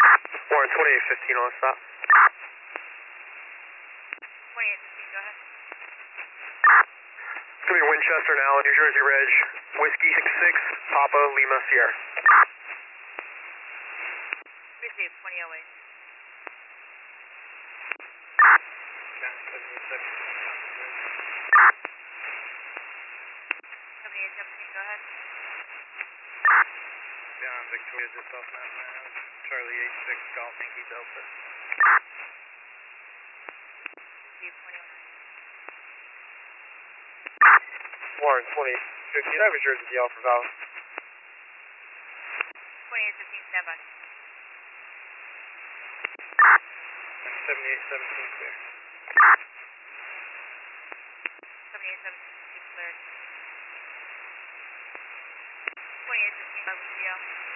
Warren 2815 on stop. 2815, go ahead. It's going to be Winchester now, New Jersey Reg, Whiskey 66, Papa Lima Sierra. Received, 2008. Down 7817, go ahead. Down Victoria, just off Mountain Ave, Charlie 86, Golf Yankee Delta. Received, 2009. Warren 2015, I was Jersey DL for Val. 2815, stand by. 7817 clear. 7817, cleared. 2815, by WDL.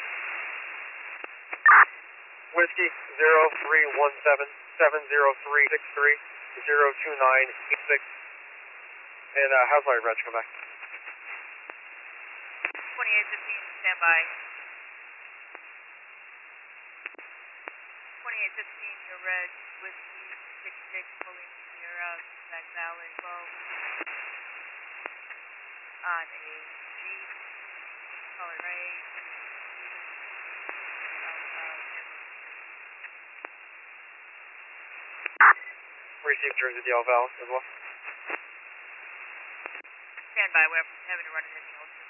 Whiskey 0317-70363 02986. And how's my reg come back? 2815, stand by. 2815, your red, Whiskey 66, pulling Sierra, Back Valley, 12. On a Jeep, color gray. Received Jersey DL Val as well. Stand by, we're having to run it in the old